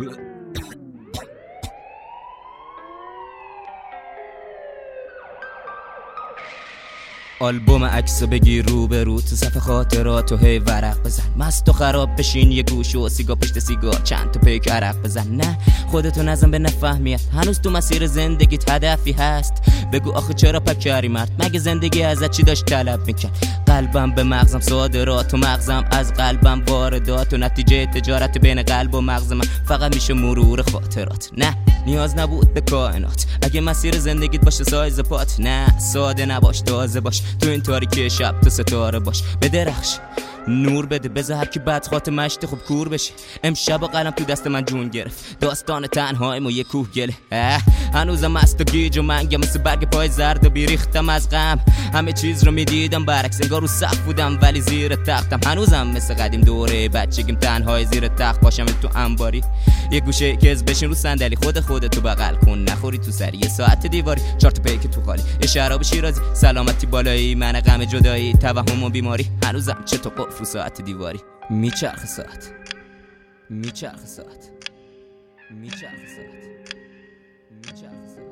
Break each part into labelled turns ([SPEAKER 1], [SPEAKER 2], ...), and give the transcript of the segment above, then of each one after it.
[SPEAKER 1] آلبوم عکسو بگیر رو به رو تو صفحه خاطراتو هی ورق بزن، مست و خراب بشین یه گوش و سیگار پشت سیگار چند تا پیک عرق بزن. نه خودتو نزن به نفهمیت، هنوز تو مسیر زندگیت هدفی هست. بگو آخه چرا پکری مرد، مگه زندگی ازت چی داشت طلب میکرد؟ قلبم به مغزم صادرات و مغزم از قلبم واردات و نتیجه تجارت بین قلب و مغز من فقط میشه مرور خاطرات. نه نیاز نبود به کائنات اگه مسیر زندگیت باشه سایز پات. نه ساده نباش تازه باش، تو این تاریکی شب تو ستاره باش. بدرخش نور بده، بذار هر کی بد خاتمش خوب کور بشه. امشب و قلم تو دست من جون گرفت، داستان تنهاییم و یه کوه گله. هنوزم مست و گیج و منگم مثل برگ پای زرد و بیریختم از غم. همه چیز رو میدیدم برعکس، انگار رو سقف بودم ولی زیر تختم. هنوزم مثل قدیم دوره بچگیم تنهای زیر تخت باشم تو انباری. یه گوشه کز بشین رو صندلی، خودتو بغل کن نخوری تو سری. یه ساعت دیواری چهار تا پیک تو خالی، یه شراب شیرازی سلامتی بالایی، من غم جدایی توهم و بیماری. هنوزم چه تو قفل ساعت دیواری. میچرخ ساعت میچرخ ساعت میچرخ ساعت میچرخ ساعت.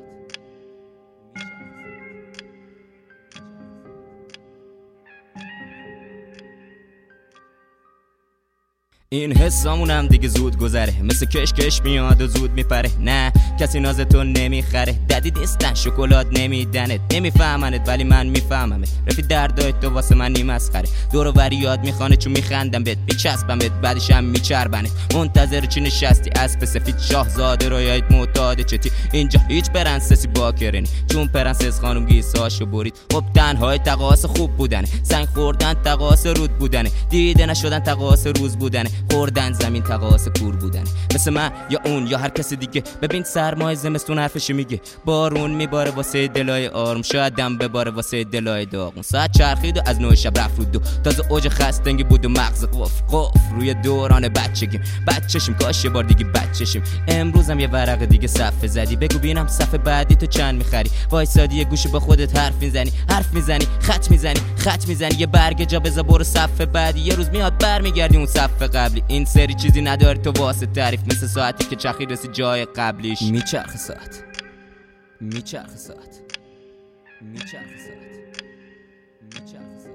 [SPEAKER 1] این حسامونم دیگه زود گذره، مثل کش میاد و زود میپره. نه کسی نازتو نمیخره، ددی نیستن شکلات نمیدنت، نمیفهمنت ولی من میفهممت. رفی دردای تو واسه من نی مسخره، دور و بری یاد میخوانه چون میخندم بهت، میچسبمت بعدش هم میچربنت. منتظر چی نشستی اسب سفید شاهزاده رویایت معتاد چتی؟ اینجا هیچ پرنسسی باکرنی چون پرنسس خانم گیساشو برید. خب تنهای تقاس خوب بودنه، سنگ خوردن تقاس رود بودنه، دیده نشدن تقاس روز بودنه، خوردن زمین تقاس کور بودن. مثل من یا اون یا هر کسی دیگه. ببین سرمای زمستون حرفش میگه، بارون میباره واسه دلای آروم، شاید دم بباره واسه دلای داغون. ساعت چرخید و از 9 شب رفت رو 2، تازه اوج خستگی بود و مغز قف روی دوران بچگیم. بچشیم کاش یه بار دیگه بچشیم. امروزم یه ورق دیگه صفحه زدی، بگو بینم صفحه بعدی تو چند میخری. وایسادی یه گوشه با خودت حرف میزنی خط میزنی یه برگ جا بذار برو صفحه بعدی. یه روز میاد برمیگردی اون صفحه قبلی. این سری چیزی نداری تو واسه تعریف، مثل ساعتی که چرخی رسی جای قبلیش. میچرخ ساعت میچرخ ساعت میچرخ ساعت میچرخ ساعت.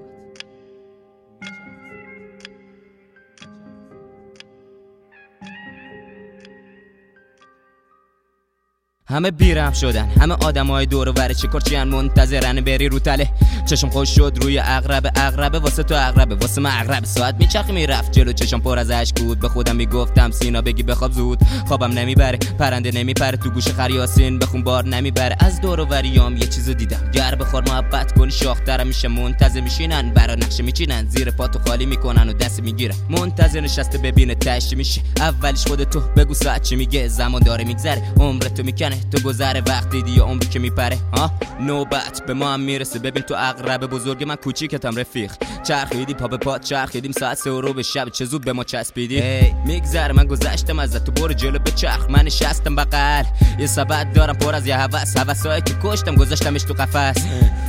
[SPEAKER 1] همه بیرم شدن، همه آدمای دور و بر چیکارچیان منتظرن بری رو تله. چشم خوش شد روی عقربه واسه تو عقربه واسه من عقربه. ساعت میچرخی میرفت جلو، چشم پر از اشک بود. به خودم میگفتم سینا بگی بخواب زود، خوابم نمیبره، پرنده نمیپره تو گوش خریاسین بخون بار نمیبره. از دور و بریام یه چیزو دیدم، گر بخور محبت کنی شاخترم میشه. منتظر میشینن برا نقشه میچینن، زیر پاتو خالی میکنن و دست میگیرن. منتظر نشسته ببینه تاش میشه. اولیش خودتو بگو ساعت چی میگه، زمان داره میگذره عمرتو میکنه تو گذره. وقتی دیگه عمری که میپره نوبت به ما هم میرسه. ببین تو عقرب بزرگ من کوچیکتم رفیق، چرخیدی پا به پات چرخیدیم ساعت 3 رو به شب، چه زود به ما چسبیدی. میگذره من گذشتم ازت، تو برو جلو به چرخ من نشستم بغل. یه سبد دارم پر از یه هوسایی که کشتم گذاشتمش تو قفس.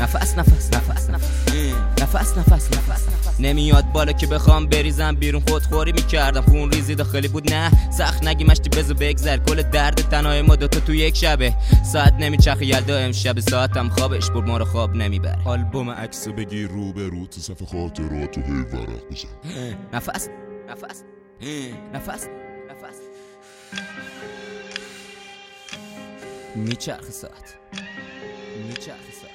[SPEAKER 1] نفس نمیاد بالا که بخوام بریزم بیرون، خودخوری میکردم خون ریزی داخلی بود. نه سخت نگی مشتی بزو بگذر، کل درد تنهای ما دوتا تو یک شبه. ساعت نمیچرخه یلدا امشب، ساعتم خوابش برد ما رو خواب نمیبره.
[SPEAKER 2] آلبوم عکسو بگیر رو به رو تو صفحه خاطراتو هی ورق بزن.
[SPEAKER 1] نفس میچرخ ساعت